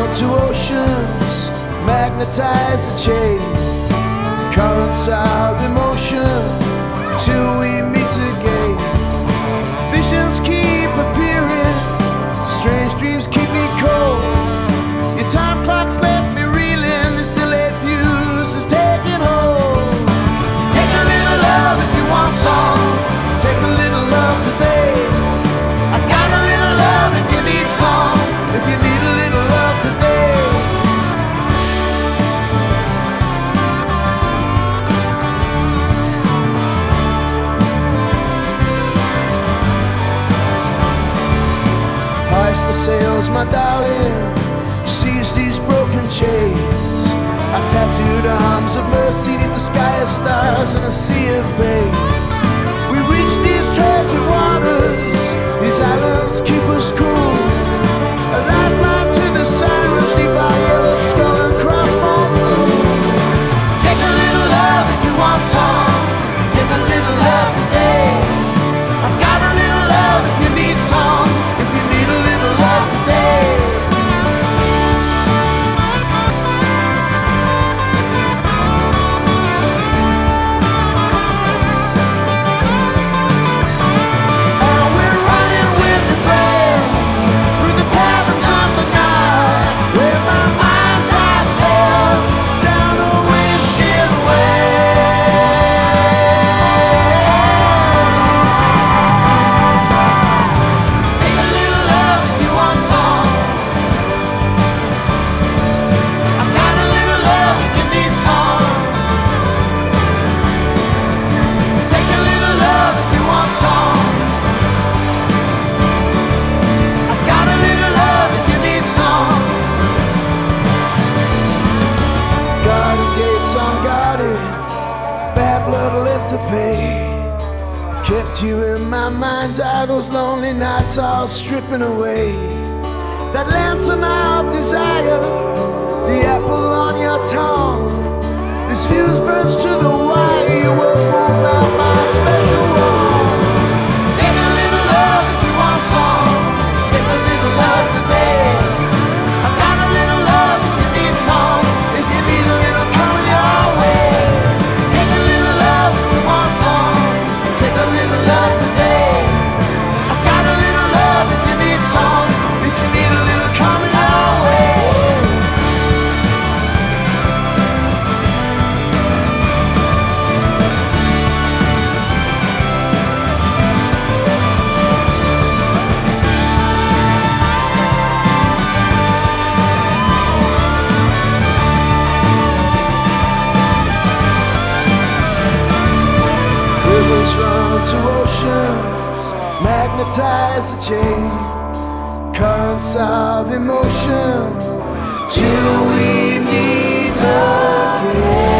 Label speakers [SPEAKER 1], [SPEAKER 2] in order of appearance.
[SPEAKER 1] drawn to oceans, magnetize the chain. Currents of emotion till we meet again. Visions keep appearing, strange dreams keep me cold. Your time clock's left me reeling, this delayed fuse is taking hold. Take a little love if you want some, take a little love today. I got a little love if you need some, if you need a little love today. Hoist the sails, my darling, seize these broken chains. Our tattooed arms of mercy neath the sky of stars and a sea of pain. We reach these treasured waters, these islands keep us cool. A lifeline to the sirens neath our yellow skull and crossbow blue. Take a little love if you want some, take a little love today. I've got a little love if you need some, if you need a little love today. To pay. Kept you in my mind's eye, those lonely nights all stripping away. That lantern of desire, the apple on your tongue. This fuse burns to the wire, you were moved by my special wrong. Take a little love if you want some, take a little love today. I got a little love if you need some, if you need a little coming your way. Take a little love if you want some, take a little love today. I've got a little love if you need some, if you need a little coming your way. Rivers run to oceans, magnetize the chain. Currents of emotion till we meet again.